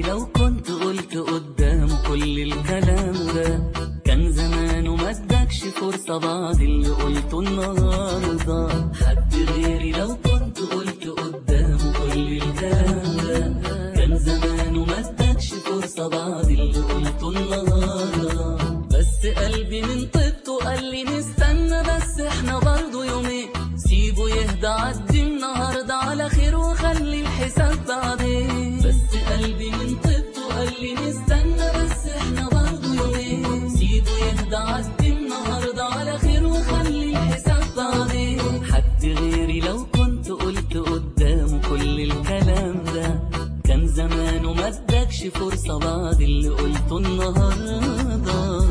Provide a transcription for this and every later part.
لو كنت قلت قدامه كل الكلام ده، كان زمانه ما ادكش فرصة بعد اللي قلته النهارده. حد غيري لو كنت قلت قدامه كل الكلام ده، كان زمانه ما ادكش فرصة بعد اللي قلته النهارده. بس قلبي من طيبته قال لي نستنى، بس احنا برضو يومين، سيبه يهدى عدي النهارده على خير وخلي الحساب بعدين. بس قلبي من طيبته قال لي نستنى، بس احنا برضو يومين، سيبه يهدى عدي النهارده على خير وخلي الحساب بعدين. حد غيري لو كنت قلت قدامه كل الكلام ده، كان زمانه ما ادكش فرصة بعد اللي قلته النهارده.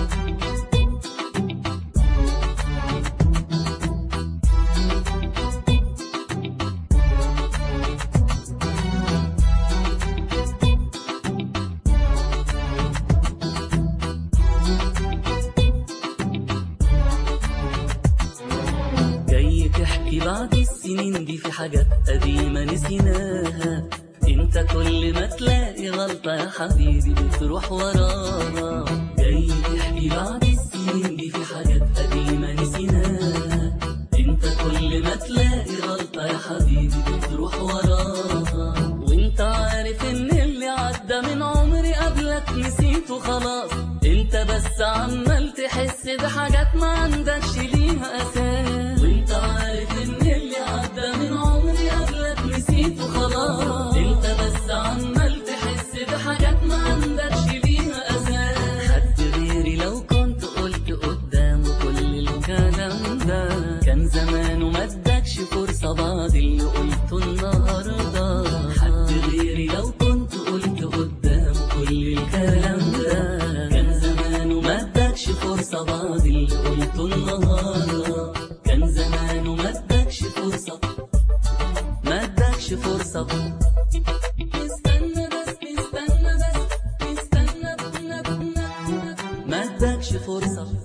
جاي تحكي بعد السنين دي في حاجات قديمة نسيناها، انت كل ما تلاقي غلطة يا حبيبي بتروح وراها. جاي تحكي بعد السنين دي في حاجات قديمة نسيناها، انت كل ما تلاقي غلطة يا حبيبي بتروح وراها. وانت عارف ان اللي عدى من عمري قبلك نسيته خلاص، انت بس عمال تحس بحاجات ما عندكش ليها اساس. وانت عارف ان اللي عدى من عمري قبلك نسيته خلاص، انت بس عمال تحس بحاجات ما عندكش ليها اساس. حد غيري لو كنت قلت قدامه كل الكلام ده، كان زمانه ما ادكش فرصة بعد اللي قلته النهارده. حد غيري لو كنت قلت قدامه كل الكلام ده، كان زمانه ما ادكش فرصة بعد اللي قلته النهارده. كان زمانه ما ادكش فرصة، ما ادكش فرصة. استنى بس استنى بس استنى، ما ادكش فرصة.